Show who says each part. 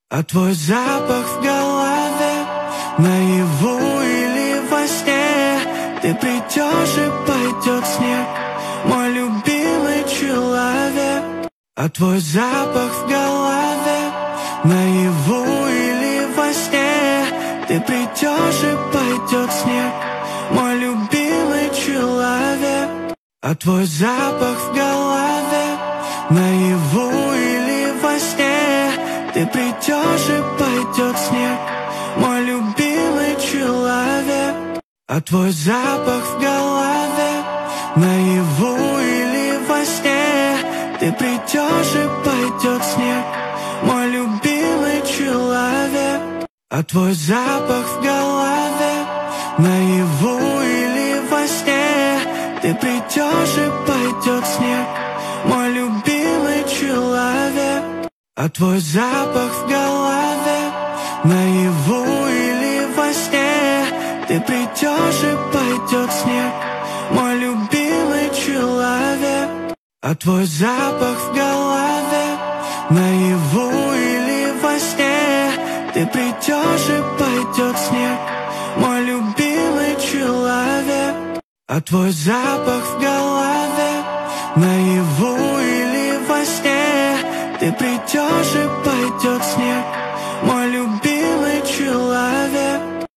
Speaker 1: А твой запах в голове, наяву или во сне. Ты придешь и пойдет снег, мой любимый человек. А твой запах в голове, наяву или во сне. Ты придешь и пойдет снег, мой любимый человек. А твой запах в голове, наяву или во сне. Ты придешь и пойдет снег, мой любимый человек. А твой запах в голове, наяву или во сне. Ты придешь и пойдет снег, мой любимый человек. А твой запах в голове, наяву или во сне. Ты придешь и пойдет снег, мой любимый человек. А твой запах в голове, наяву или во сне. Ты придешь и пойдет снег, мой любимый человек. А твой запах в голове, наяву или во сне. Ты придешь и пойдет снег, мой любимый человек. А твой запах в голове, наяву или во сне. Ты придешь и пойдет снег, мой любимый человек.